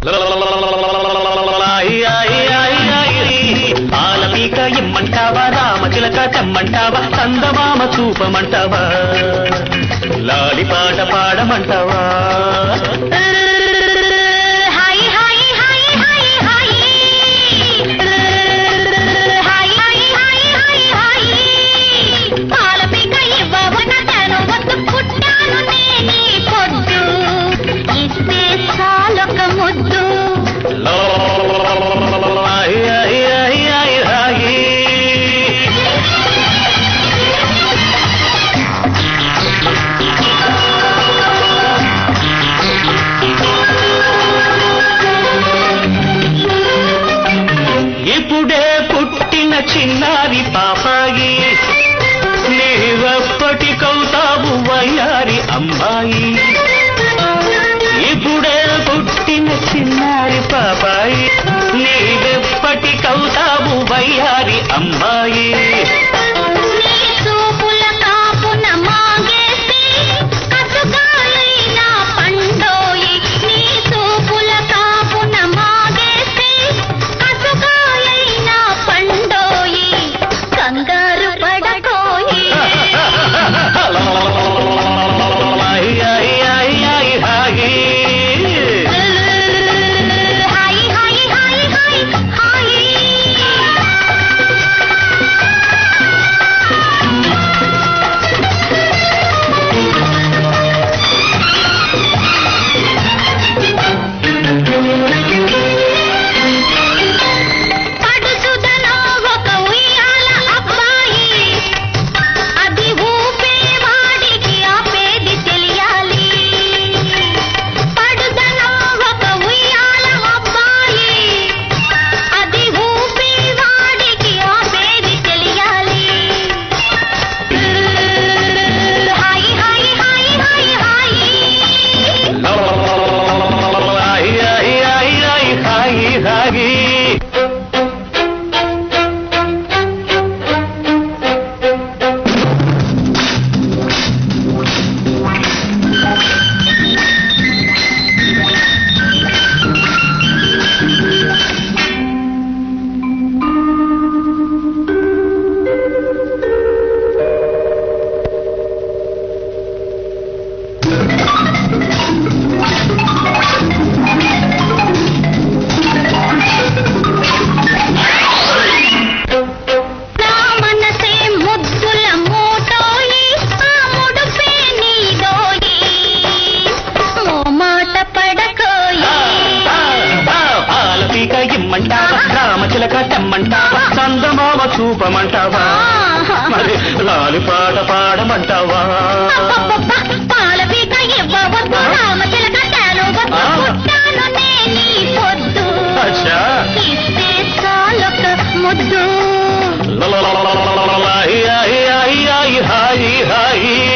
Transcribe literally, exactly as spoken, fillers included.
పాలపీక ఇమ్మంటావా రామచిలక తెమ్మంటావా చందమామ చూపమంటావా లాలిపాట పాడమంటావా చిన్నారి పాపాయి నీవెప్పటికవుతావు వయ్యారి అమ్మాయి ఇప్పుడే పుట్టిన చిన్నారి పాపాయి నీవెప్పటికవుతావు వయ్యారి అమ్మాయి రామచిలక తెమ్మంటావా చందమామ చూపమంటావా మరి లాలిపాట పాడమంటావా పాలపీక ఇవ్వవద్దు రామచిలక పుట్టాను నేనీ పొద్దు ఇస్తే చాలొక ముద్దు హాయి హాయి హాయి